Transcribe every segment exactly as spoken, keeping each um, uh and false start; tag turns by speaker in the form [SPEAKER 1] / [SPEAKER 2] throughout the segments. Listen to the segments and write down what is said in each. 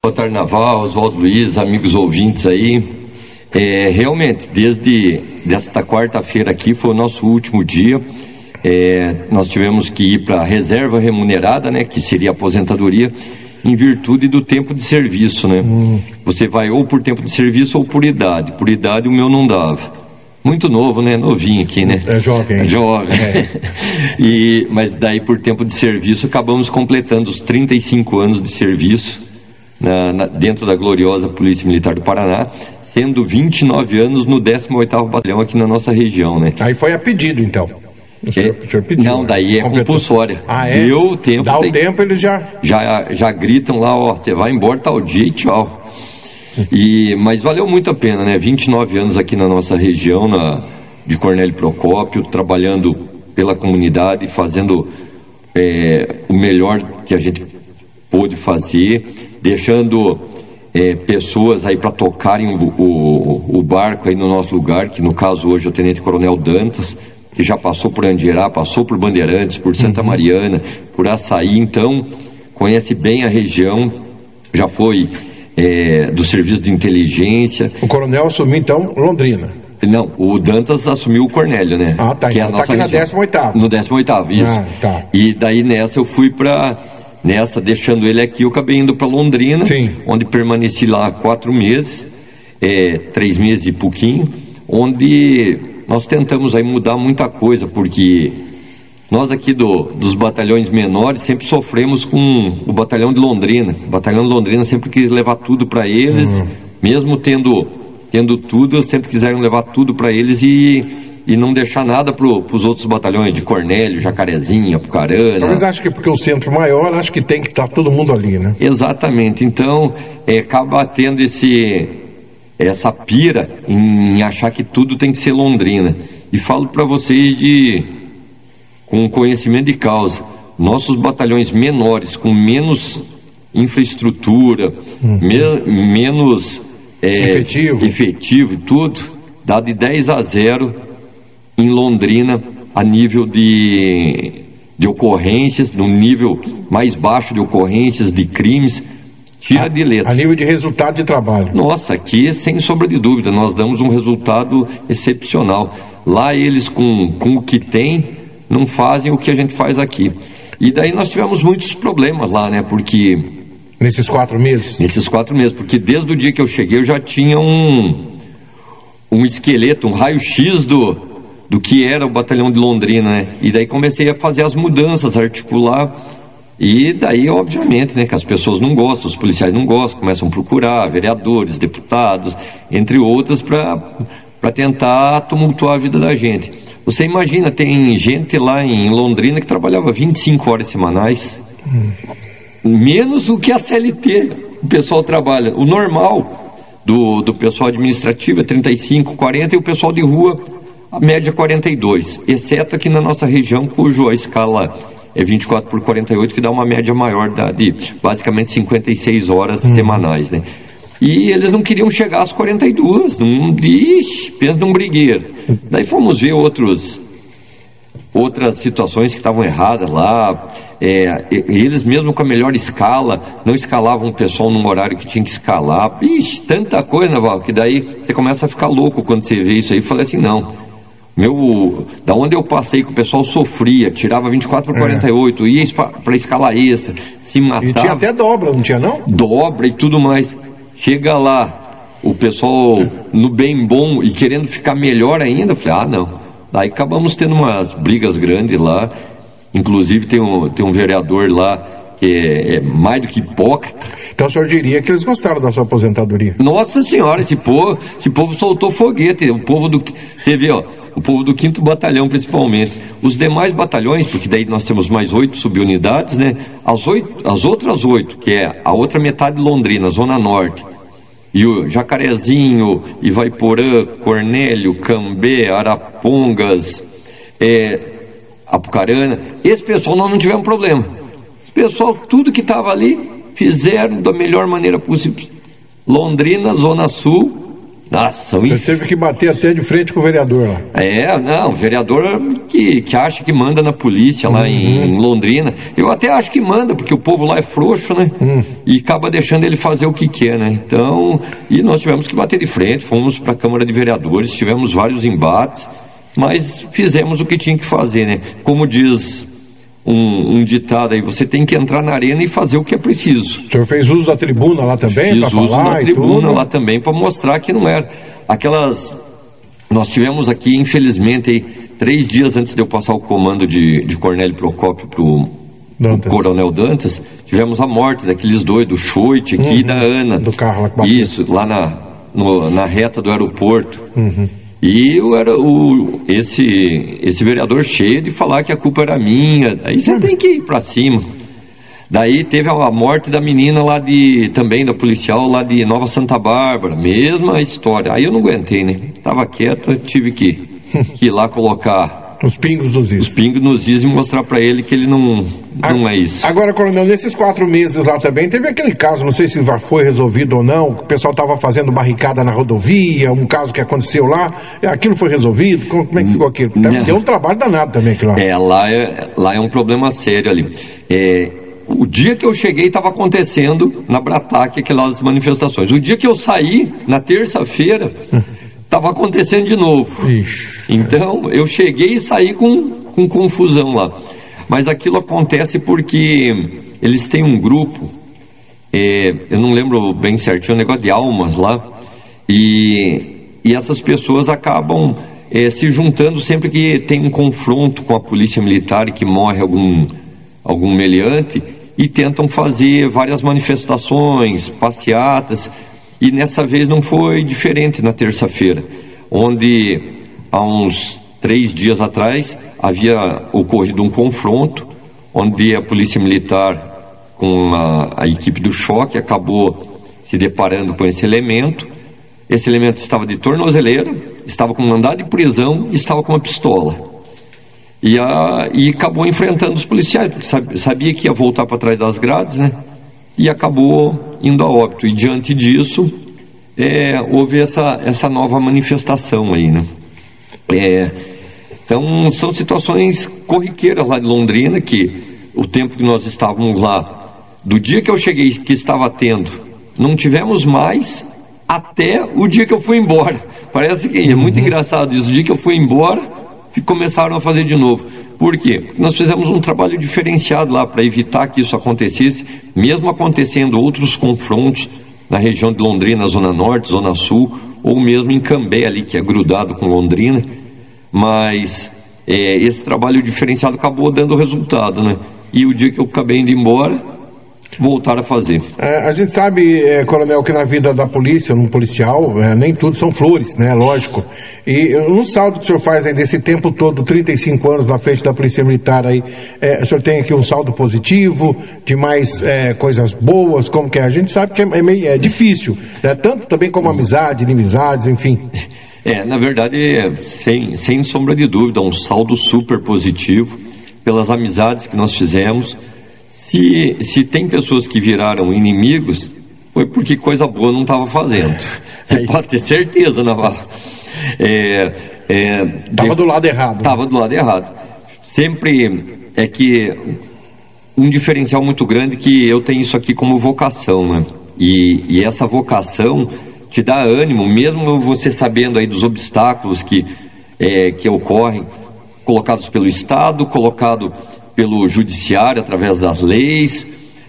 [SPEAKER 1] Boa tarde, Naval, Oswaldo Luiz, amigos ouvintes aí. É, realmente, desde desta quarta-feira aqui foi o nosso último dia. É, nós tivemos que ir para a reserva remunerada, né, que seria a aposentadoria, em virtude do tempo de serviço, né? Hum. Você vai ou por tempo de serviço ou por idade. Por idade o meu não dava. Muito novo, né? Novinho aqui, né?
[SPEAKER 2] É jovem.
[SPEAKER 1] É jovem. É. e, mas daí por tempo de serviço acabamos completando os trinta e cinco anos de serviço na, na, dentro da gloriosa Polícia Militar do Paraná, sendo vinte e nove anos no décimo oitavo Batalhão aqui na nossa região, né?
[SPEAKER 2] Aí foi a pedido, então. O senhor,
[SPEAKER 1] é,
[SPEAKER 2] o senhor pediu,
[SPEAKER 1] não, daí é completou. Compulsória.
[SPEAKER 2] Ah, é?
[SPEAKER 1] Deu tempo.
[SPEAKER 2] Dá
[SPEAKER 1] tem,
[SPEAKER 2] o tempo, eles já...
[SPEAKER 1] já... Já gritam lá, ó, você vai embora tal dia e tchau. E, mas valeu muito a pena, né? vinte e nove anos aqui na nossa região, na, de Cornélio Procópio, trabalhando pela comunidade, fazendo é, o melhor que a gente pôde fazer, deixando é, pessoas aí para tocarem o, o, o barco aí no nosso lugar, que no caso hoje é o Tenente Coronel Dantas, que já passou por Andirá, passou por Bandeirantes, por Santa Mariana, por Açaí, então conhece bem a região, já foi é, do serviço de inteligência.
[SPEAKER 2] O coronel assumiu então Londrina?
[SPEAKER 1] Não, o Dantas assumiu o Cornélio, né?
[SPEAKER 2] Ah, tá,
[SPEAKER 1] que
[SPEAKER 2] então
[SPEAKER 1] é a
[SPEAKER 2] tá
[SPEAKER 1] nossa
[SPEAKER 2] aqui
[SPEAKER 1] região.
[SPEAKER 2] na décimo oitavo.
[SPEAKER 1] No décimo oitavo, isso.
[SPEAKER 2] Ah, tá.
[SPEAKER 1] E daí nessa eu fui para... Nessa, deixando ele aqui, eu acabei indo para Londrina,
[SPEAKER 2] Sim.
[SPEAKER 1] Onde permaneci lá quatro meses, é, três meses e pouquinho, onde nós tentamos aí mudar muita coisa, porque nós aqui do, dos batalhões menores sempre sofremos com o batalhão de Londrina. O batalhão de Londrina sempre quis levar tudo para eles, uhum. mesmo tendo, tendo tudo, sempre quiseram levar tudo para eles e... e não deixar nada para os outros batalhões de Cornélio, Jacarezinho, Apucarana.
[SPEAKER 2] Mas acho que porque o centro maior, acho que tem que estar todo mundo ali, né?
[SPEAKER 1] Exatamente, então é, acaba tendo esse, essa pira em achar que tudo tem que ser Londrina. E falo para vocês de, com conhecimento de causa, nossos batalhões menores, com menos infraestrutura, uhum. me, menos é,
[SPEAKER 2] efetivo.
[SPEAKER 1] efetivo e tudo, dá de dez a zero em Londrina, a nível de, de ocorrências, no nível mais baixo de ocorrências, de crimes, tira
[SPEAKER 2] a,
[SPEAKER 1] de letra.
[SPEAKER 2] A nível de resultado de trabalho.
[SPEAKER 1] Nossa, aqui, sem sombra de dúvida, nós damos um resultado excepcional. Lá eles, com, com o que tem, não fazem o que a gente faz aqui. E daí nós tivemos muitos problemas lá, né, porque...
[SPEAKER 2] Nesses quatro meses?
[SPEAKER 1] Nesses quatro meses, porque desde o dia que eu cheguei eu já tinha um, um esqueleto, um raio-x do... do que era o batalhão de Londrina, né? E daí comecei a fazer as mudanças, articular, e daí, obviamente, né, que as pessoas não gostam, os policiais não gostam, começam a procurar vereadores, deputados, entre outras, para tentar tumultuar a vida da gente. Você imagina, tem gente lá em Londrina que trabalhava vinte e cinco horas semanais, hum. menos do que a C L T o pessoal trabalha. O normal do, do pessoal administrativo é trinta e cinco, quarenta, e o pessoal de rua... a média quarenta e dois, exceto aqui na nossa região, cujo a escala é vinte e quatro por quarenta e oito, que dá uma média maior da, de basicamente cinquenta e seis horas hum. semanais, né? E eles não queriam chegar às quarenta e duas, não, ixi, pensa num brigueiro. Daí fomos ver outros, outras situações que estavam erradas lá, é, eles mesmo com a melhor escala, não escalavam o pessoal num horário que tinha que escalar, ixi, tanta coisa, Naval, que daí você começa a ficar louco quando você vê isso aí, e fala assim, não... Meu, da onde eu passei que o pessoal sofria, tirava vinte e quatro por quarenta e oito, é. ia para escalar extra, se matava.
[SPEAKER 2] E tinha até dobra, não tinha não?
[SPEAKER 1] Dobra e tudo mais. Chega lá, o pessoal no bem bom e querendo ficar melhor ainda, eu falei, ah não. Daí acabamos tendo umas brigas grandes lá, inclusive tem um, tem um vereador lá que é, é mais do que hipócrita.
[SPEAKER 2] Então o senhor diria que eles gostaram da sua aposentadoria?
[SPEAKER 1] Nossa senhora, esse povo, esse povo soltou foguete, o povo do, você vê, ó, o povo do quinto batalhão principalmente. Os demais batalhões, porque daí nós temos mais oito subunidades, né? As, oito, as outras oito, que é a outra metade de Londrina, Zona Norte, e o Jacarezinho, Ivaiporã, Cornélio, Cambé, Arapongas, é, Apucarana, esse pessoal nós não tivemos problema. Esse pessoal, tudo que estava ali, fizeram da melhor maneira possível. Londrina, Zona Sul Nossa, o
[SPEAKER 2] Você
[SPEAKER 1] inf...
[SPEAKER 2] teve que bater até de frente com o vereador lá.
[SPEAKER 1] É, não, o vereador que, que acha que manda na polícia lá uhum. em, em Londrina. Eu até acho que manda, porque o povo lá é frouxo, né? Uhum. E acaba deixando ele fazer o que quer, né? Então, e nós tivemos que bater de frente, fomos para a Câmara de Vereadores, tivemos vários embates, mas fizemos o que tinha que fazer, né? Como diz um, um ditado aí, você tem que entrar na arena e fazer o que é preciso.
[SPEAKER 2] O senhor fez uso da tribuna lá também?
[SPEAKER 1] Fiz uso da tribuna lá também, para mostrar que não era aquelas... Nós tivemos aqui, infelizmente, aí, três dias antes de eu passar o comando de, de Cornélio Procópio para o Coronel Dantas, tivemos a morte daqueles dois, do Choite aqui uhum, e da Ana.
[SPEAKER 2] Do carro lá que bateu.
[SPEAKER 1] Isso, lá na, no, na reta do aeroporto.
[SPEAKER 2] Uhum.
[SPEAKER 1] E eu era o, esse, esse vereador cheio de falar que a culpa era minha. Aí você uhum. tem que ir para cima. Daí teve a morte da menina lá de, também da policial lá de Nova Santa Bárbara, mesma história. Aí eu não aguentei, né? Tava quieto, tive que, que ir lá colocar
[SPEAKER 2] os pingos nos is.
[SPEAKER 1] Os pingos nos is e mostrar para ele que ele não, não
[SPEAKER 2] a,
[SPEAKER 1] é isso.
[SPEAKER 2] Agora, coronel, nesses quatro meses lá também, teve aquele caso, não sei se já foi resolvido ou não, o pessoal estava fazendo barricada na rodovia, um caso que aconteceu lá, aquilo foi resolvido? Como, como é que ficou aquilo? Deve ter um trabalho danado também aquilo lá.
[SPEAKER 1] É, lá é, lá é um problema sério ali. É... O dia que eu cheguei estava acontecendo na Brataque aquelas manifestações. O dia que eu saí, na terça-feira, estava acontecendo de novo. Ixi. Então, eu cheguei e saí com, com confusão lá. Mas aquilo acontece porque eles têm um grupo, é, eu não lembro bem certinho, um negócio de almas lá, e, e essas pessoas acabam é, se juntando sempre que tem um confronto com a polícia militar e que morre algum, algum meliante, e tentam fazer várias manifestações, passeatas, e nessa vez não foi diferente na terça-feira, onde há uns três dias atrás havia ocorrido um confronto, onde a polícia militar com a, a equipe do choque acabou se deparando com esse elemento. Esse elemento estava de tornozeleira, estava com mandado de prisão e estava com uma pistola. E, a, e acabou enfrentando os policiais, porque sabia que ia voltar para trás das grades, né? E acabou indo a óbito. E diante disso, é, houve essa, essa nova manifestação aí, né? É, então, são situações corriqueiras lá de Londrina, que o tempo que nós estávamos lá, do dia que eu cheguei, que estava tendo, não tivemos mais até o dia que eu fui embora. Parece que é muito uhum. engraçado isso. O dia que eu fui embora, e começaram a fazer de novo. Por quê? Porque nós fizemos um trabalho diferenciado lá para evitar que isso acontecesse, mesmo acontecendo outros confrontos na região de Londrina, Zona Norte, Zona Sul, ou mesmo em Cambé ali, que é grudado com Londrina, mas é, esse trabalho diferenciado acabou dando resultado, né? E o dia que eu acabei indo embora, voltaram a fazer.
[SPEAKER 2] É, a gente sabe, é, coronel, que na vida da polícia, no policial, é, nem tudo são flores, né? Lógico. E no saldo que o senhor faz aí desse tempo todo, trinta e cinco anos na frente da Polícia Militar aí, é, o senhor tem aqui um saldo positivo, de mais é, coisas boas, como que é? A gente sabe que é, é meio é difícil, né? Tanto também como amizade, inimizades, enfim.
[SPEAKER 1] É, na verdade, sem, sem sombra de dúvida, um saldo super positivo pelas amizades que nós fizemos. Se, se tem pessoas que viraram inimigos, foi porque coisa boa não estava fazendo. Você Aí. pode ter certeza, Navarro. É, é,
[SPEAKER 2] Estava do lado errado.
[SPEAKER 1] Estava do lado errado. Sempre é que um diferencial muito grande que eu tenho isso aqui como vocação, né? E, e essa vocação te dá ânimo, mesmo você sabendo aí dos obstáculos que, é, que ocorrem, colocados pelo Estado, colocado pelo judiciário através das leis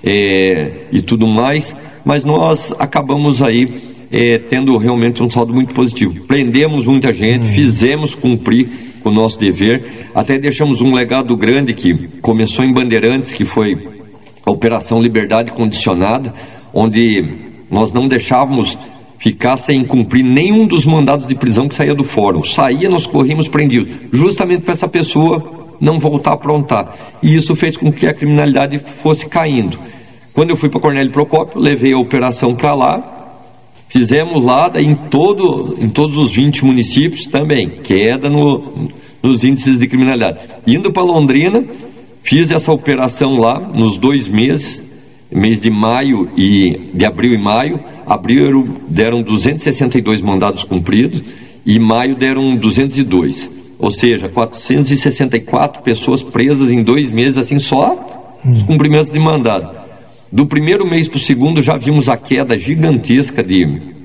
[SPEAKER 1] é, e tudo mais, mas nós acabamos aí é, tendo realmente um saldo muito positivo. Prendemos muita gente, hum. fizemos cumprir o nosso dever, até deixamos um legado grande que começou em Bandeirantes, que foi a Operação Liberdade Condicionada, onde nós não deixávamos ficar sem cumprir nenhum dos mandados de prisão que saía do fórum. Saía, nós corríamos prendidos, justamente para essa pessoa não voltar a aprontar. E isso fez com que a criminalidade fosse caindo. Quando eu fui para Cornélio Procópio, levei a operação para lá, fizemos lá, daí em, todo, em todos os vinte municípios também, queda no, nos índices de criminalidade. Indo para Londrina, fiz essa operação lá, nos dois meses, mês de maio e de abril e maio. Abril deram duzentos e sessenta e dois mandados cumpridos e maio deram duzentos e dois. Ou seja, quatrocentas e sessenta e quatro pessoas presas em dois meses, assim, só os cumprimentos de mandado. Do primeiro mês para o segundo já vimos a queda gigantesca de,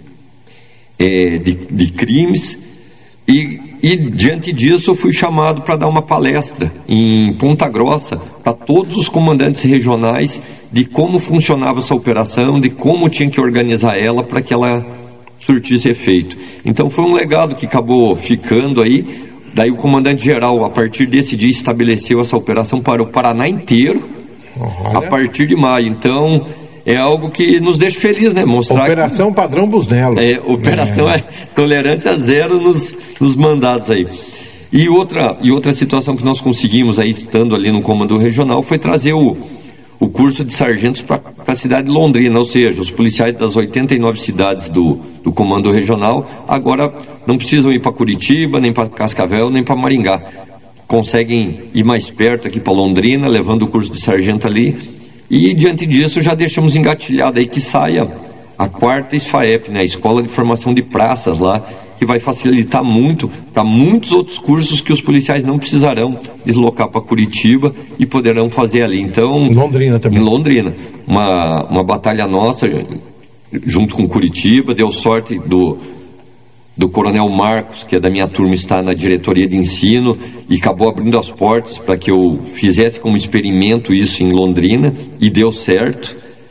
[SPEAKER 1] é, de, de crimes e, e diante disso eu fui chamado para dar uma palestra em Ponta Grossa para todos os comandantes regionais de como funcionava essa operação, de como tinha que organizar ela para que ela surtisse efeito. Então foi um legado que acabou ficando aí. Daí o comandante-geral, a partir desse dia, estabeleceu essa operação para o Paraná inteiro, Olha. a partir de maio. Então, é algo que nos deixa felizes, né? Mostrar
[SPEAKER 2] Operação
[SPEAKER 1] que,
[SPEAKER 2] Padrão Busnello.
[SPEAKER 1] É, operação é. é tolerante a zero nos, nos mandados aí. E outra, e outra situação que nós conseguimos aí, estando ali no Comando Regional, foi trazer o, o curso de sargentos para a cidade de Londrina, ou seja, os policiais das oitenta e nove cidades do, do Comando Regional, agora não precisam ir para Curitiba, nem para Cascavel, nem para Maringá. Conseguem ir mais perto aqui para Londrina, levando o curso de sargento ali. E diante disso já deixamos engatilhado aí que saia a quarta SFAEP, né, a Escola de Formação de Praças lá, que vai facilitar muito para muitos outros cursos que os policiais não precisarão deslocar para Curitiba e poderão fazer ali. Então,
[SPEAKER 2] Londrina também.
[SPEAKER 1] Em Londrina, uma, uma batalha nossa junto com Curitiba, deu sorte do, do Coronel Marcos, que é da minha turma, está na diretoria de ensino e acabou abrindo as portas para que eu fizesse como experimento isso em Londrina e deu certo.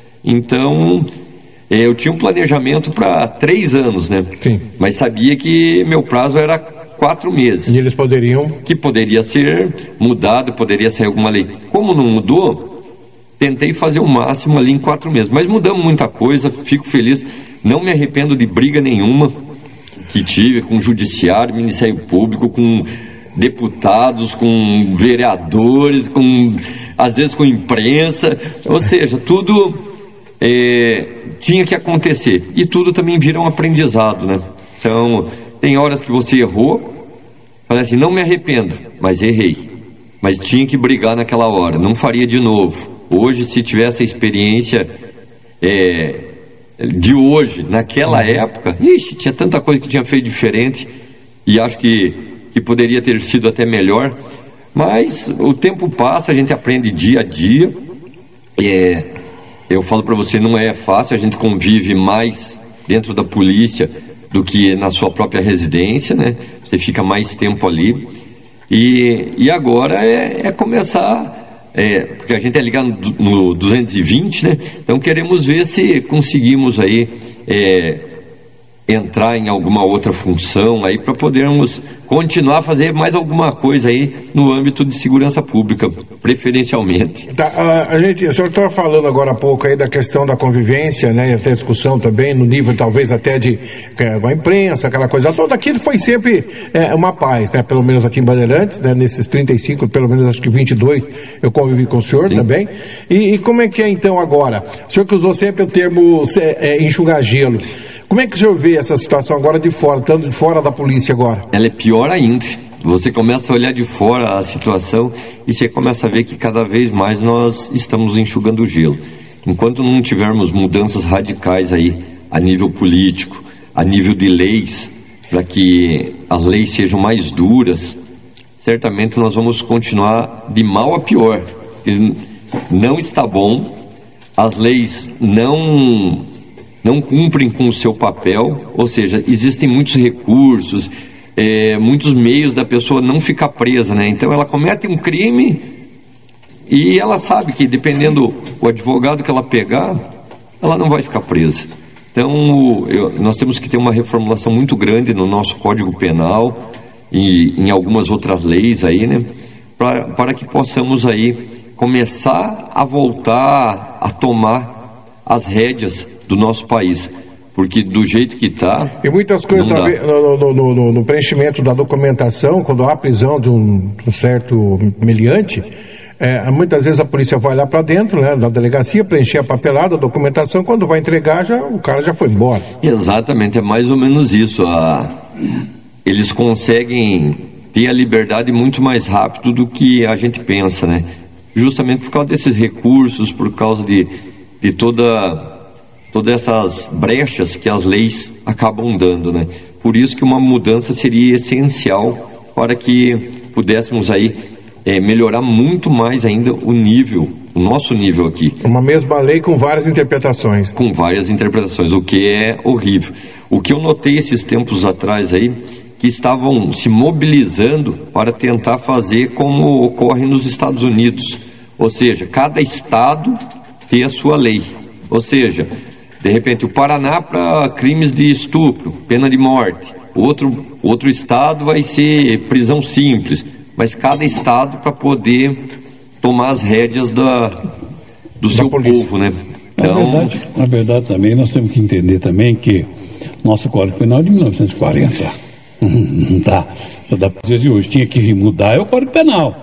[SPEAKER 1] Então, eu tinha um planejamento para três anos, né?
[SPEAKER 2] Sim.
[SPEAKER 1] Mas sabia que meu prazo era quatro meses.
[SPEAKER 2] E eles poderiam...
[SPEAKER 1] Que poderia ser mudado, poderia sair alguma lei. Como não mudou, tentei fazer o máximo ali em quatro meses. Mas mudamos muita coisa, fico feliz. Não me arrependo de briga nenhuma que tive com o Judiciário, Ministério Público, com deputados, com vereadores, com, às vezes com imprensa. Ou seja, tudo... É, tinha que acontecer, e tudo também vira um aprendizado, né? Então, tem horas que você errou, fala assim, não me arrependo, mas errei, mas tinha que brigar naquela hora, não faria de novo. Hoje, se tivesse a experiência é, de hoje, naquela época, ixi, tinha tanta coisa que tinha feito diferente, e acho que, que poderia ter sido até melhor, mas o tempo passa, a gente aprende dia a dia. é, Eu falo para você, não é fácil, a gente convive mais dentro da polícia do que na sua própria residência, né? Você fica mais tempo ali. E, e agora é, é começar, é, porque a gente é ligado no, no duzentos e vinte, né? Então queremos ver se conseguimos aí é, entrar em alguma outra função aí para podermos continuar a fazer mais alguma coisa aí no âmbito de segurança pública, preferencialmente.
[SPEAKER 2] Tá, a, a gente, o senhor estava falando agora há pouco aí da questão da convivência, né, e até discussão também, no nível talvez até de é, a imprensa, aquela coisa toda. Aqui foi sempre é, uma paz, né, pelo menos aqui em Bandeirantes, né, nesses trinta e cinco, pelo menos acho que vinte e dois, eu convivi com o senhor. Sim. Também. E, e como é que é então agora? O senhor que usou sempre o termo é, é, enxugar gelo. Como é que o senhor vê essa situação agora de fora, estando de fora da polícia agora?
[SPEAKER 1] Ela é pior ainda. Você começa a olhar de fora a situação e você começa a ver que cada vez mais nós estamos enxugando o gelo. Enquanto não tivermos mudanças radicais aí a nível político, a nível de leis, para que as leis sejam mais duras, certamente nós vamos continuar de mal a pior. E não está bom, as leis não... não cumprem com o seu papel, ou seja, existem muitos recursos, é, muitos meios da pessoa não ficar presa, né? Então ela comete um crime e ela sabe que dependendo do advogado que ela pegar, ela não vai ficar presa. Então eu, nós temos que ter uma reformulação muito grande no nosso Código Penal e em algumas outras leis aí, né? Pra, para que possamos aí começar a voltar a tomar as rédeas do nosso país, porque do jeito que está...
[SPEAKER 2] E muitas coisas no, no, no, no, no preenchimento da documentação, quando há prisão de um, de um certo meliante, é, muitas vezes a polícia vai lá para dentro, né, da delegacia, preencher a papelada, a documentação, quando vai entregar, já, o cara já foi embora.
[SPEAKER 1] Exatamente, é mais ou menos isso. A... Eles conseguem ter a liberdade muito mais rápido do que a gente pensa, né? Justamente por causa desses recursos, por causa de de toda, todas essas brechas que as leis acabam dando, né? Por isso que uma mudança seria essencial para que pudéssemos aí é, melhorar muito mais ainda o nível, o nosso nível aqui.
[SPEAKER 2] Uma mesma lei com várias interpretações.
[SPEAKER 1] Com várias interpretações, o que é horrível. O que eu notei esses tempos atrás aí, que estavam se mobilizando para tentar fazer como ocorre nos Estados Unidos. Ou seja, cada estado tem a sua lei. Ou seja, de repente o Paraná para crimes de estupro, pena de morte. Outro, outro estado vai ser prisão simples. Mas cada estado para poder tomar as rédeas da, do da seu polícia. Povo, né?
[SPEAKER 3] Então... Na verdade, na verdade também nós temos que entender também que nosso Código Penal é de mil novecentos e quarenta. Não tá. Da dia de hoje tinha que mudar é o Código Penal.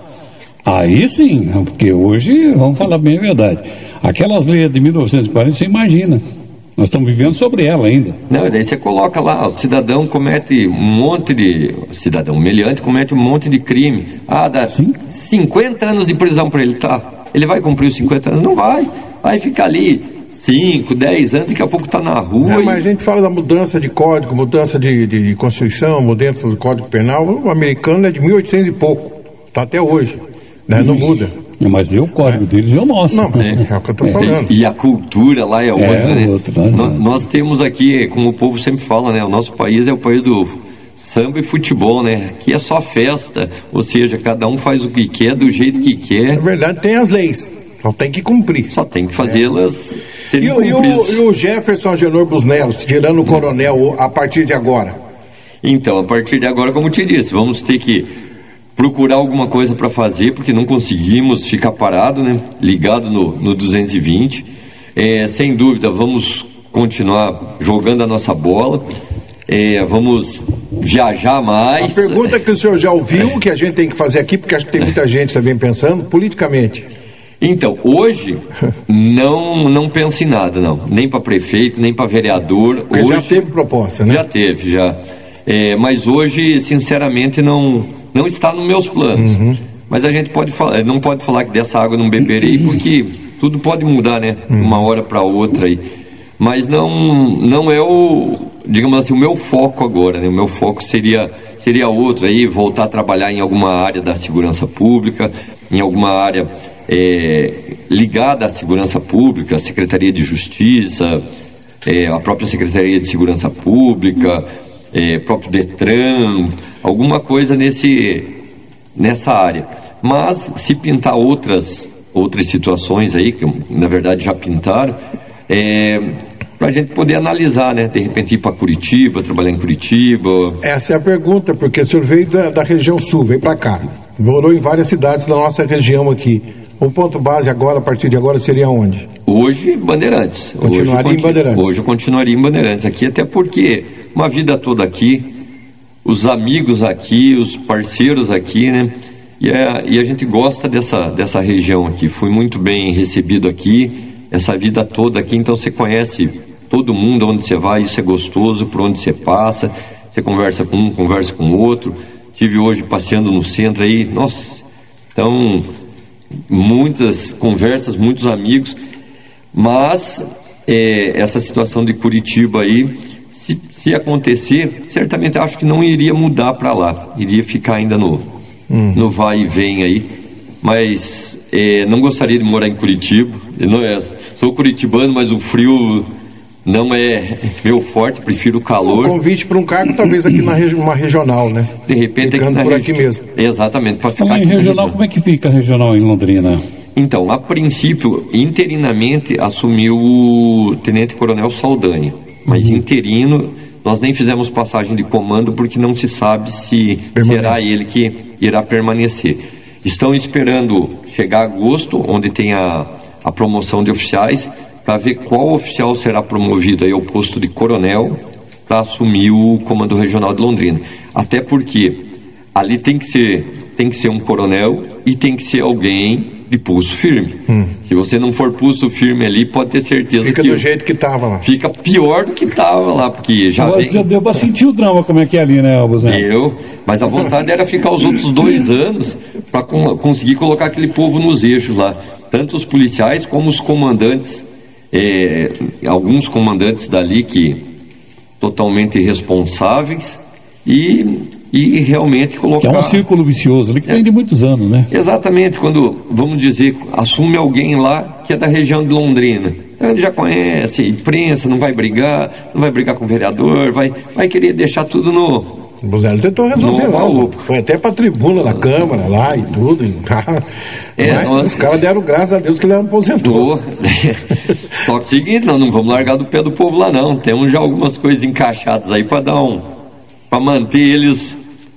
[SPEAKER 3] Aí sim, porque hoje, vamos falar bem a verdade, aquelas leis de mil novecentos e quarenta, você imagina, nós estamos vivendo sobre ela ainda.
[SPEAKER 1] Não, daí você coloca lá, o cidadão comete um monte de, o cidadão humilhante comete um monte de crime, ah, dá sim? cinquenta anos de prisão para ele, tá? Ele vai cumprir os cinquenta anos? Não vai, vai ficar ali cinco, dez anos, daqui a pouco está na rua.
[SPEAKER 2] É,
[SPEAKER 1] e...
[SPEAKER 2] Mas a gente fala da mudança de código, mudança de, de Constituição, mudança do Código Penal, o americano é de mil e oitocentos e pouco, está até hoje. Né? Não muda.
[SPEAKER 3] Mas o código é. deles é o nosso.
[SPEAKER 2] Não, é, é o que eu estou falando.
[SPEAKER 1] E a cultura lá é outra, é né?
[SPEAKER 3] Outra, né?
[SPEAKER 1] Nós, nós temos aqui, como o povo sempre fala, né? O nosso país é o país do samba e futebol, né? Aqui é só festa, ou seja, cada um faz o que quer, do jeito que quer.
[SPEAKER 2] Na verdade, tem as leis, só tem que cumprir.
[SPEAKER 1] Só tem que fazê-las
[SPEAKER 2] é. e, e, o, e o Jefferson Agenor Busnello, tirando o coronel a partir de agora?
[SPEAKER 1] Então, a partir de agora, como eu te disse, vamos ter que procurar alguma coisa para fazer, porque não conseguimos ficar parado, né? Ligado no, no duzentos e vinte. É, sem dúvida, vamos continuar jogando a nossa bola, é, vamos viajar mais.
[SPEAKER 2] A pergunta que o senhor já ouviu, que a gente tem que fazer aqui, porque acho que tem muita gente também pensando, politicamente.
[SPEAKER 1] Então, hoje, não, não penso em nada, não. Nem para prefeito, nem para vereador.
[SPEAKER 2] Porque
[SPEAKER 1] hoje,
[SPEAKER 2] já teve proposta, né?
[SPEAKER 1] Já teve, já. É, mas hoje, sinceramente, não... Não está nos meus planos, uhum. Mas a gente pode falar, não pode falar que dessa água não beberei, porque tudo pode mudar, né? Uhum. Uma hora para outra aí. Mas não, não é o, digamos assim, o meu foco agora, né? O meu foco seria, seria outro aí, voltar a trabalhar em alguma área da segurança pública, em alguma área é, ligada à segurança pública, Secretaria de Justiça, é, a própria Secretaria de Segurança Pública, é, próprio Detran, alguma coisa nesse, nessa área. Mas se pintar outras, outras situações aí, que na verdade já pintaram, é, para a gente poder analisar, né? De repente ir para Curitiba, trabalhar em Curitiba.
[SPEAKER 2] Essa é a pergunta, porque o senhor veio da, da região sul, veio para cá, morou em várias cidades da nossa região aqui. O ponto base agora, a partir de agora, seria onde?
[SPEAKER 1] Hoje, Bandeirantes.
[SPEAKER 2] Continuaria
[SPEAKER 1] hoje,
[SPEAKER 2] em Bandeirantes.
[SPEAKER 1] Hoje eu continuaria em Bandeirantes aqui, até porque uma vida toda aqui, os amigos aqui, os parceiros aqui, né? E a, e a gente gosta dessa, dessa região aqui. Fui muito bem recebido aqui, essa vida toda aqui, então você conhece todo mundo, onde você vai, isso é gostoso, por onde você passa, você conversa com um, conversa com o outro. Tive hoje passeando no centro aí, nossa, então, muitas conversas, muitos amigos, mas é, essa situação de Curitiba aí, se, se acontecer, certamente acho que não iria mudar para lá, iria ficar ainda no, hum. no vai e vem aí, mas é, não gostaria de morar em Curitiba. Eu não é, sou curitibano, mas o frio não é meu forte, prefiro o calor.
[SPEAKER 2] Um convite para um cargo, talvez aqui na regi- uma regional, né?
[SPEAKER 1] De repente
[SPEAKER 2] ficando
[SPEAKER 1] aqui na
[SPEAKER 2] por
[SPEAKER 1] regi-
[SPEAKER 2] aqui mesmo.
[SPEAKER 1] Exatamente, para ficar
[SPEAKER 3] Então,
[SPEAKER 1] aqui
[SPEAKER 3] em regional, como é que fica a regional em Londrina?
[SPEAKER 1] Então, a princípio, interinamente, assumiu o Tenente-Coronel Saldanha. Mas uhum. interino, nós nem fizemos passagem de comando porque não se sabe se Permanece. será ele que irá permanecer. Estão esperando chegar agosto, onde tem a, a promoção de oficiais, para ver qual oficial será promovido aí ao posto de coronel para assumir o comando regional de Londrina. Até porque ali tem que ser, tem que ser um coronel e tem que ser alguém de pulso firme. Hum. Se você não for pulso firme ali, pode ter certeza
[SPEAKER 2] fica
[SPEAKER 1] que...
[SPEAKER 2] Fica do jeito que estava lá.
[SPEAKER 1] Fica pior do que estava lá, porque já
[SPEAKER 3] Agora,
[SPEAKER 1] vem...
[SPEAKER 3] já deu para sentir o drama como é que é ali, né, Albuzão?
[SPEAKER 1] Deu, mas a vontade era ficar os outros dois anos para con- conseguir colocar aquele povo nos eixos lá. Tanto os policiais como os comandantes é, alguns comandantes dali que totalmente irresponsáveis e, e realmente colocar...
[SPEAKER 3] Que é um círculo vicioso ali que vem de muitos anos, né?
[SPEAKER 1] Exatamente, quando, vamos dizer, assume alguém lá que é da região de Londrina. Ele já conhece a imprensa, não vai brigar, não vai brigar com o vereador, vai, vai querer deixar tudo no...
[SPEAKER 2] O Bozelli tentou resolver lá, foi até pra tribuna da Câmara lá e tudo. E tá. É, nós... Os caras deram graças a Deus que ele aposentou.
[SPEAKER 1] Só que é o seguinte, nós não vamos largar do pé do povo lá não. Temos já algumas coisas encaixadas aí para dar um. para manter eles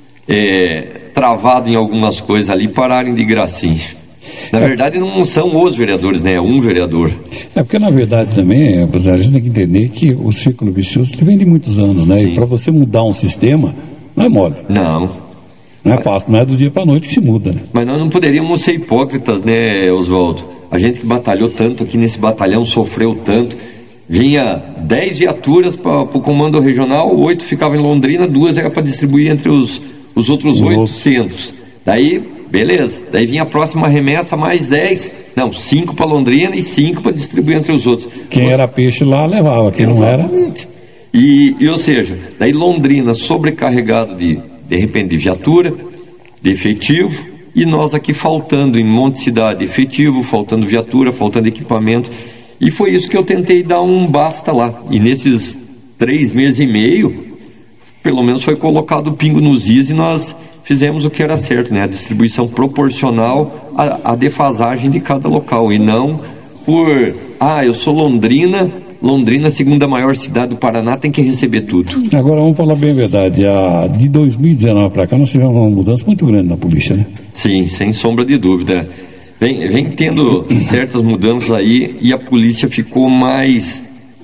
[SPEAKER 1] é, travados em algumas coisas ali e pararem de gracinha. Na verdade não são os vereadores, né? É um vereador.
[SPEAKER 3] É porque na verdade também, a gente tem que entender que o círculo vicioso vem de muitos anos, né? Sim. E para você mudar um sistema, não é mole.
[SPEAKER 1] Não.
[SPEAKER 3] Não é fácil, não é do dia para a noite que se muda, né?
[SPEAKER 1] Mas nós não poderíamos ser hipócritas, né, Oswaldo? A gente que batalhou tanto aqui nesse batalhão, sofreu tanto. Vinha dez viaturas para o comando regional, oito ficavam em Londrina, duas era para distribuir entre os, os outros oito centros. Daí, beleza. Daí vinha a próxima remessa, mais dez. Não, cinco para Londrina e cinco para distribuir entre os outros.
[SPEAKER 3] Quem Você... era peixe lá levava, quem
[SPEAKER 1] Exatamente.
[SPEAKER 3] não era...
[SPEAKER 1] E, e, ou seja, daí Londrina sobrecarregado de, de repente, de viatura, de efetivo, e nós aqui faltando em Monte Cidade efetivo, faltando viatura, faltando equipamento, e foi isso que eu tentei dar um basta lá. E nesses três meses e meio, pelo menos foi colocado o pingo nos is e nós fizemos o que era certo, né? A distribuição proporcional à, à defasagem de cada local, e não por, ah, eu sou Londrina, Londrina, segunda maior cidade do Paraná, tem que receber tudo.
[SPEAKER 3] Agora vamos falar bem a verdade, a, de dois mil e dezenove para cá nós tivemos uma mudança muito grande na polícia, né?
[SPEAKER 1] Sim, sem sombra de dúvida. Vem, vem tendo certas mudanças aí e a polícia ficou mais,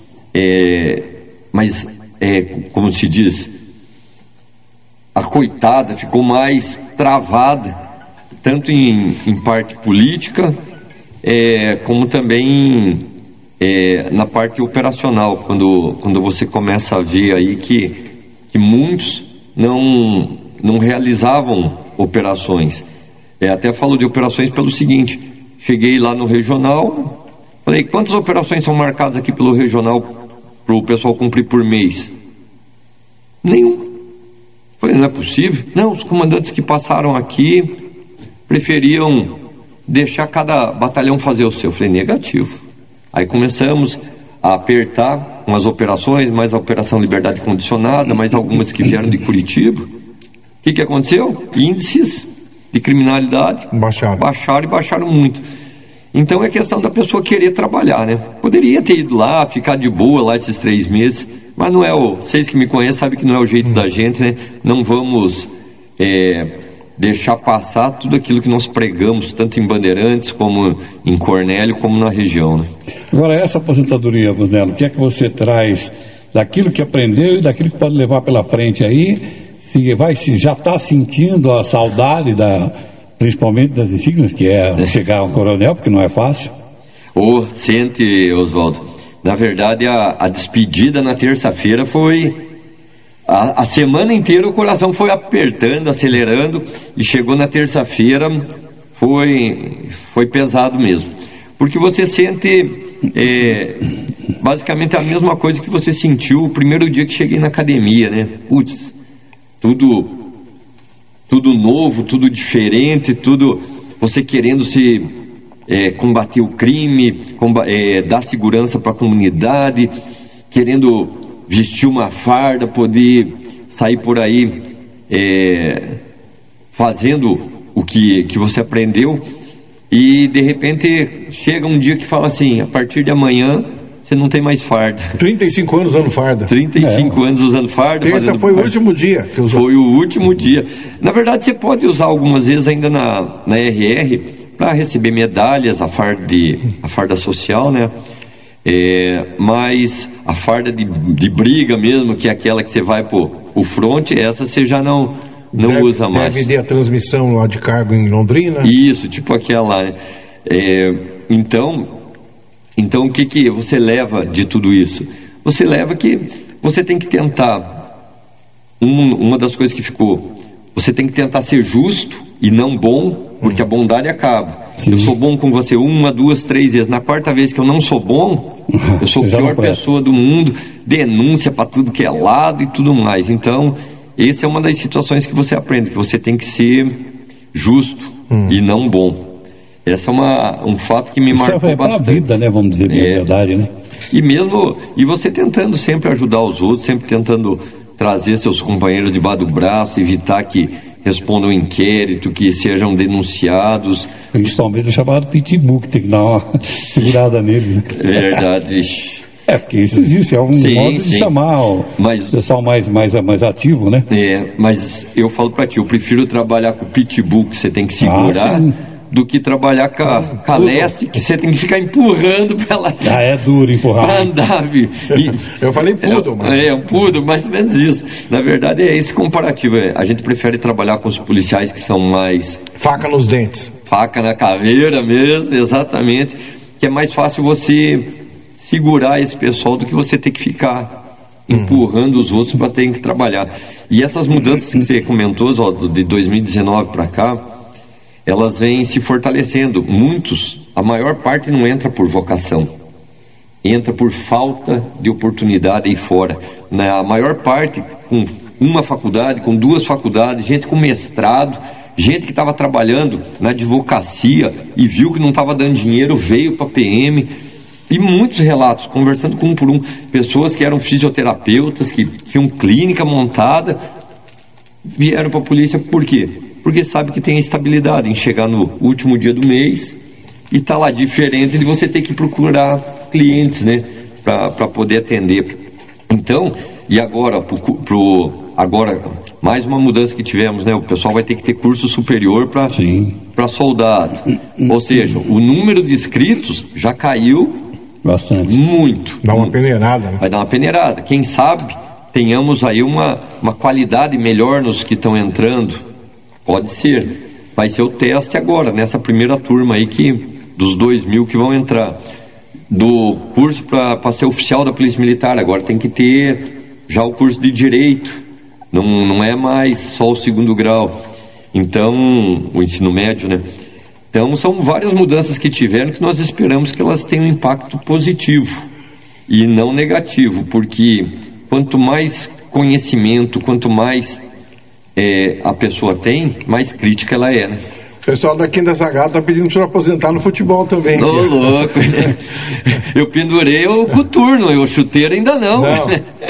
[SPEAKER 1] é, mais é, como se diz, acoitada, ficou mais travada, tanto em, em parte política, é, como também... É, na parte operacional, quando, quando você começa a ver aí que, que muitos não, não realizavam operações. É, até falo de operações pelo seguinte, cheguei lá no regional, falei, quantas operações são marcadas aqui pelo regional para o pessoal cumprir por mês? Nenhum. Falei, não é possível? Não, os comandantes que passaram aqui preferiam deixar cada batalhão fazer o seu. Falei, negativo. Aí começamos a apertar umas operações, mais a Operação Liberdade Condicionada, mais algumas que vieram de Curitiba. O que, que aconteceu? Índices de criminalidade
[SPEAKER 2] baixaram.
[SPEAKER 1] baixaram e baixaram muito. Então é questão da pessoa querer trabalhar, né? Poderia ter ido lá, ficar de boa lá esses três meses, mas não é o... Vocês que me conhecem sabem que não é o jeito hum. da gente, né? Não vamos... É, deixar passar tudo aquilo que nós pregamos, tanto em Bandeirantes, como em Cornélio, como na região, né?
[SPEAKER 3] Agora, essa aposentadoria, Busnello, o que é que você traz daquilo que aprendeu e daquilo que pode levar pela frente aí? Se vai, se já está sentindo a saudade, da, principalmente das insígnias, que é chegar a um coronel, porque não é fácil?
[SPEAKER 1] Oh, sente, Oswaldo. Na verdade, a, a despedida na terça-feira foi... A, a semana inteira o coração foi apertando, acelerando, e chegou na terça-feira, foi, foi pesado mesmo. Porque você sente é, basicamente a mesma coisa que você sentiu o primeiro dia que cheguei na academia, né? Putz, tudo, tudo novo, tudo diferente, tudo você querendo se é, combater o crime, comba, é, dar segurança para a comunidade, querendo... vestir uma farda, poder sair por aí é, fazendo o que, que você aprendeu, e de repente chega um dia que fala assim, a partir de amanhã você não tem mais farda.
[SPEAKER 2] trinta e cinco anos usando farda.
[SPEAKER 1] trinta e cinco é. anos usando farda.
[SPEAKER 2] Esse foi farda. O último dia que usou.
[SPEAKER 1] Foi o último dia. Na verdade você pode usar algumas vezes ainda na, na R R para receber medalhas, a farda, de, a farda social, né? É, mas a farda de, de briga mesmo, que é aquela que você vai pro o fronte, essa você já não, não
[SPEAKER 2] deve,
[SPEAKER 1] usa mais.
[SPEAKER 2] Deve ter a transmissão lá de cargo em Londrina.
[SPEAKER 1] Isso, tipo aquela lá. É, então, então o que, que você leva de tudo isso? Você leva que você tem que tentar, um, uma das coisas que ficou, você tem que tentar ser justo e não bom, porque a bondade acaba. Sim. Eu sou bom com você uma, duas, três vezes. Na quarta vez que eu não sou bom, Eu sou a pior pessoa do mundo, denúncia para tudo que é lado e tudo mais. Então, essa é uma das situações que você aprende, que você tem que ser justo hum. e não bom. Essa é uma, um fato que me
[SPEAKER 3] Isso
[SPEAKER 1] marcou
[SPEAKER 3] é
[SPEAKER 1] bastante.
[SPEAKER 3] Isso é a vida, né? Vamos dizer, é. a verdade, né?
[SPEAKER 1] E mesmo, e você tentando sempre ajudar os outros, sempre tentando trazer seus companheiros debaixo do braço, evitar que respondam um inquérito, que sejam denunciados.
[SPEAKER 3] Principalmente o chamado pitbull, que tem que dar uma segurada nele. Né?
[SPEAKER 1] Verdade.
[SPEAKER 3] É, porque isso existe, é um sim, modo de sim. chamar o mas, pessoal mais, mais, mais ativo, né?
[SPEAKER 1] É, mas eu falo pra ti, eu prefiro trabalhar com o pitbull, que você tem que segurar, ah, do que trabalhar com a, com a Lessie, que você tem que ficar empurrando pra ela.
[SPEAKER 3] Ah, é duro empurrar.
[SPEAKER 1] Pra andar, viu? E,
[SPEAKER 2] eu falei poodle, mas...
[SPEAKER 1] É, um poodle, mais ou menos isso. Na verdade, é esse comparativo. A gente prefere trabalhar com os policiais que são mais...
[SPEAKER 2] Faca nos dentes.
[SPEAKER 1] Faca na caveira mesmo, exatamente. Que é mais fácil você segurar esse pessoal do que você ter que ficar empurrando uhum. os outros para ter que trabalhar. E essas mudanças que você comentou, ó, de dois mil e dezenove para cá, elas vêm se fortalecendo. Muitos, a maior parte não entra por vocação, entra por falta de oportunidade aí fora. Na maior parte, com uma faculdade, com duas faculdades, gente com mestrado, gente que estava trabalhando na advocacia e viu que não estava dando dinheiro, veio para a P M. E muitos relatos, conversando com um por um, pessoas que eram fisioterapeutas, que tinham clínica montada, vieram para a polícia. Por quê? Porque sabe que tem a estabilidade em chegar no último dia do mês e tá lá, diferente de você ter que procurar clientes, né, para poder atender. Então, e agora, pro, pro, agora, mais uma mudança que tivemos, né, o pessoal vai ter que ter curso superior para soldado. Ou seja, o número de inscritos já caiu
[SPEAKER 3] bastante.
[SPEAKER 1] Muito.
[SPEAKER 2] Dá uma
[SPEAKER 1] muito.
[SPEAKER 2] peneirada, né?
[SPEAKER 1] Vai dar uma peneirada. Quem sabe tenhamos aí uma, uma qualidade melhor nos que estão entrando. Pode ser. Vai ser o teste agora, nessa primeira turma aí, que, dos dois mil que vão entrar. Do curso para ser oficial da Polícia Militar, agora tem que ter já o curso de Direito. Não, não é mais só o segundo grau. Então, o ensino médio, né? Então, são várias mudanças que tiveram que nós esperamos que elas tenham um impacto positivo e não negativo, porque quanto mais conhecimento, quanto mais é, a pessoa tem, mais crítica ela é, né?
[SPEAKER 2] O pessoal da Quinta Sagrada está pedindo para o senhor aposentar no futebol também.
[SPEAKER 1] Ô, louco! Eu pendurei o coturno, o chuteiro ainda não.
[SPEAKER 2] Não.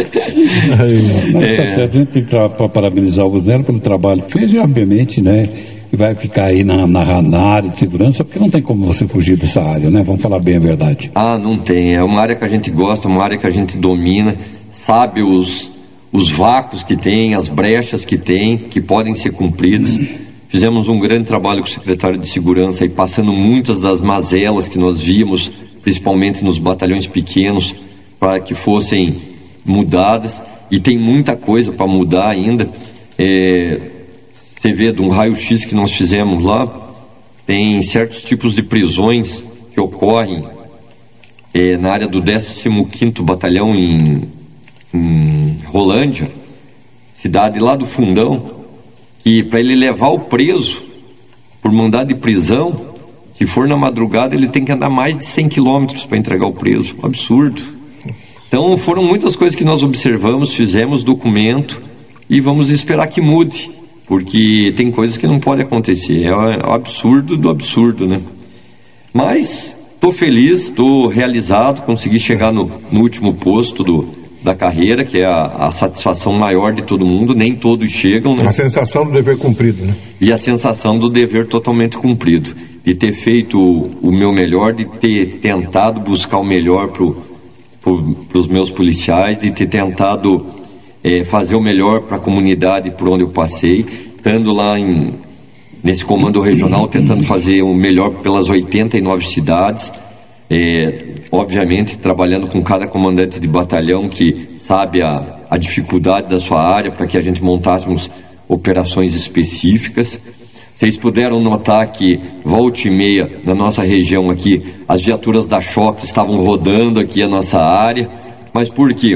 [SPEAKER 3] Mas está é. certo, a gente tem que parabenizar o Rosnello pelo trabalho que fez e, obviamente, né, e vai ficar aí na, na, na área de segurança, porque não tem como você fugir dessa área, né? Vamos falar bem a verdade.
[SPEAKER 1] Ah, não tem. É uma área que a gente gosta, uma área que a gente domina, sabe os, os vácuos que tem, as brechas que tem, que podem ser cumpridas. Fizemos um grande trabalho com o secretário de Segurança, aí passando muitas das mazelas que nós víamos, principalmente nos batalhões pequenos, para que fossem mudadas. E tem muita coisa para mudar ainda. É... Você vê, de um raio-x que nós fizemos lá, tem certos tipos de prisões que ocorrem é, na área do décimo quinto Batalhão em, em Rolândia, cidade lá do Fundão, que para ele levar o preso por mandado de prisão, se for na madrugada, ele tem que andar mais de cem quilômetros para entregar o preso. Absurdo. Então foram muitas coisas que nós observamos, fizemos documento e vamos esperar que mude. Porque tem coisas que não podem acontecer, é o absurdo do absurdo, né? Mas estou feliz, estou realizado, consegui chegar no, no último posto do, da carreira, que é a, a satisfação maior de todo mundo, nem todos chegam, né?
[SPEAKER 2] A sensação do dever cumprido, né?
[SPEAKER 1] E a sensação do dever totalmente cumprido, de ter feito o, o meu melhor, de ter tentado buscar o melhor para pro, os meus policiais, de ter tentado... É, fazer o melhor para a comunidade por onde eu passei, estando lá em, nesse comando regional, tentando fazer o melhor pelas oitenta e nove cidades, é, obviamente trabalhando com cada comandante de batalhão que sabe a, a dificuldade da sua área, para que a gente montássemos operações específicas. Vocês puderam notar que volta e meia na nossa região aqui, as viaturas da Choque estavam rodando aqui a nossa área, mas por quê?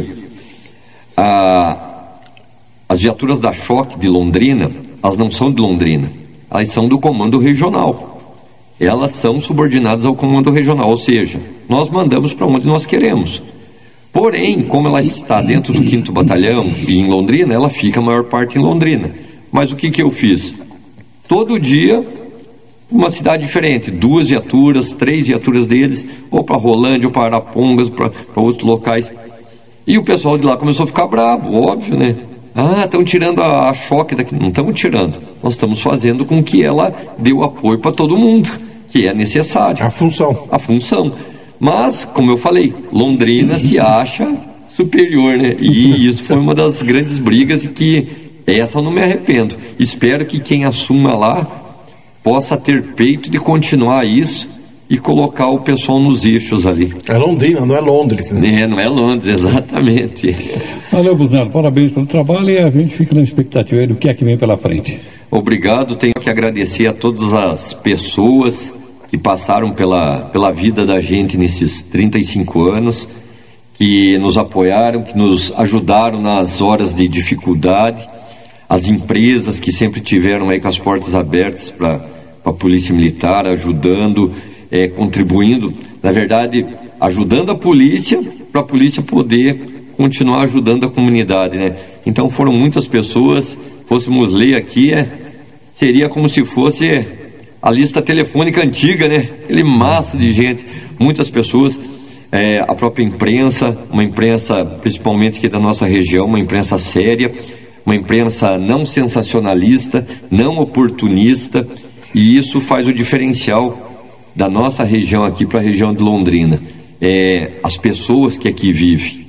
[SPEAKER 1] Ah, as viaturas da Choque de Londrina, elas não são de Londrina, elas são do comando regional. Elas são subordinadas ao comando regional, ou seja, nós mandamos para onde nós queremos. Porém, como ela está dentro do quinto Batalhão e em Londrina, ela fica a maior parte em Londrina. Mas o que, que eu fiz? Todo dia, uma cidade diferente, duas viaturas, três viaturas deles, ou para Rolândia, ou para Arapongas, para outros locais. E o pessoal de lá começou a ficar bravo, óbvio, né? Ah, estão tirando a, a choque daqui. Não estamos tirando. Nós estamos fazendo com que ela dê o apoio para todo mundo, que é necessário.
[SPEAKER 2] A função.
[SPEAKER 1] A função. Mas, como eu falei, Londrina se acha superior, né? E isso foi uma das grandes brigas e que essa eu não me arrependo. Espero que quem assuma lá possa ter peito de continuar isso e colocar o pessoal nos eixos ali.
[SPEAKER 2] É Londrina, não é Londres, né?
[SPEAKER 1] É, não é Londres, exatamente.
[SPEAKER 3] Valeu, Busnello, parabéns pelo trabalho e a gente fica na expectativa aí do que é que vem pela frente.
[SPEAKER 1] Obrigado, tenho que agradecer a todas as pessoas que passaram pela, pela vida da gente nesses trinta e cinco anos, que nos apoiaram, que nos ajudaram nas horas de dificuldade, as empresas que sempre tiveram aí com as portas abertas para a Polícia Militar, ajudando, é, contribuindo, na verdade, ajudando a polícia, para a polícia poder continuar ajudando a comunidade, né? Então foram muitas pessoas, fôssemos ler aqui, é, seria como se fosse a lista telefônica antiga, né? Aquele massa de gente, muitas pessoas, é, a própria imprensa, uma imprensa principalmente aqui da nossa região, uma imprensa séria, uma imprensa não sensacionalista, não oportunista, e isso faz o diferencial da nossa região aqui para a região de Londrina. É, as pessoas que aqui vivem,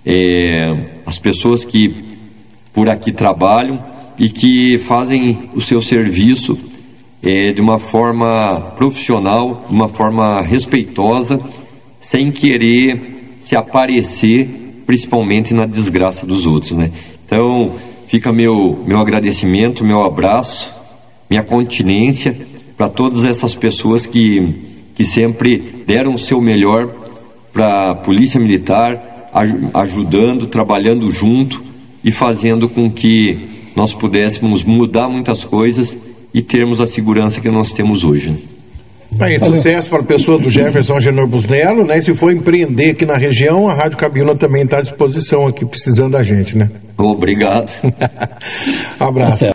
[SPEAKER 1] é, as pessoas que por aqui trabalham e que fazem o seu serviço É, de uma forma profissional, de uma forma respeitosa, sem querer se aparecer, principalmente na desgraça dos outros, né? Então, fica meu, meu agradecimento, meu abraço, minha continência para todas essas pessoas que, que sempre deram o seu melhor para a Polícia Militar, aj- ajudando, trabalhando junto e fazendo com que nós pudéssemos mudar muitas coisas e termos a segurança que nós temos hoje. Né?
[SPEAKER 2] Bem, sucesso para a pessoa do Jefferson Agenor Busnello, né? E se for empreender aqui na região, a Rádio Cabiúna também está à disposição aqui, precisando da gente, né?
[SPEAKER 1] Obrigado.
[SPEAKER 2] Abraço.